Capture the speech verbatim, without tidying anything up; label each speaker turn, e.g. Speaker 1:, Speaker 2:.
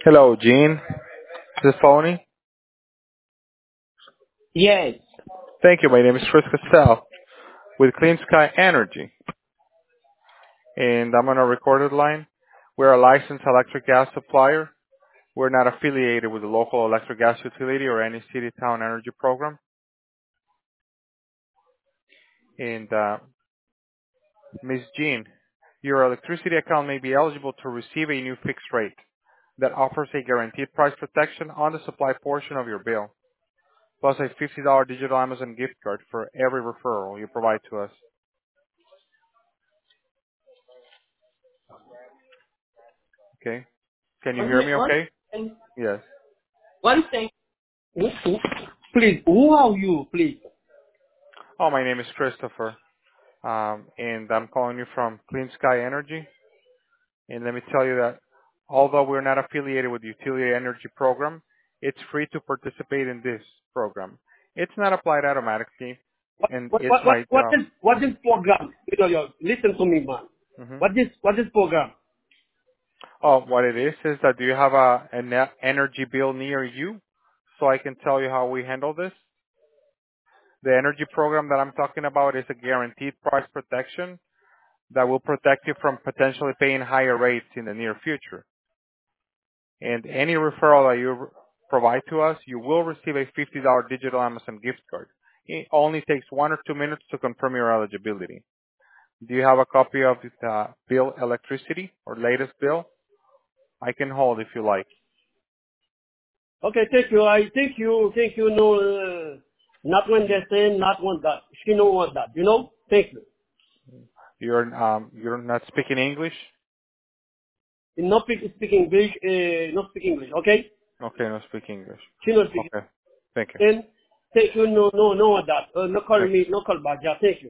Speaker 1: Hello, Gene. Is this phony?
Speaker 2: Yes.
Speaker 1: Thank you. My name is Chris Castell with Clean Sky Energy, and I'm on a recorded line. We're a licensed electric gas supplier. We're not affiliated with a local electric gas utility or any city-town energy program. And uh, Miz Jean, your electricity account may be eligible to receive a new fixed rate that offers a guaranteed price protection on the supply portion of your bill, plus a fifty dollars digital Amazon gift card for every referral you provide to us. Okay? Can you
Speaker 2: One
Speaker 1: hear
Speaker 2: minute,
Speaker 1: me
Speaker 2: one
Speaker 1: okay?
Speaker 2: thing.
Speaker 1: Yes.
Speaker 2: One thing. Who- who- Please, who are you, please?
Speaker 1: Oh, my name is Christopher, um, and I'm calling you from Clean Sky Energy. And let me tell you that although we're not affiliated with the Utility Energy Program, it's free to participate in this program. It's not applied automatically,
Speaker 2: What
Speaker 1: and
Speaker 2: what
Speaker 1: it's
Speaker 2: what what
Speaker 1: my
Speaker 2: what
Speaker 1: job.
Speaker 2: is what is program? You know, you listen to me, man.
Speaker 1: hmm
Speaker 2: What is what is program?
Speaker 1: Oh, what it is is that do you have a an e- energy bill near you, so I can tell you how we handle this? The energy program that I'm talking about is a guaranteed price protection that will protect you from potentially paying higher rates in the near future. And any referral that you r- provide to us, you will receive a fifty dollars digital Amazon gift card. It only takes one or two minutes to confirm your eligibility. Do you have a copy of the uh, bill electricity or latest bill? I can hold if you like.
Speaker 2: Okay, thank you. I thank you. Thank you. No, uh, not when they say not want that. She don't want that. You know. Thank you.
Speaker 1: You're um you're not speaking English?
Speaker 2: Not speak, speak English. Uh, not speak English. Okay.
Speaker 1: Okay, no speak English.
Speaker 2: She not speak.
Speaker 1: Okay, thank you.
Speaker 2: Then thank you. No, no, no want that. Uh, no call
Speaker 1: Thank
Speaker 2: me. No call back. Yeah, thank you.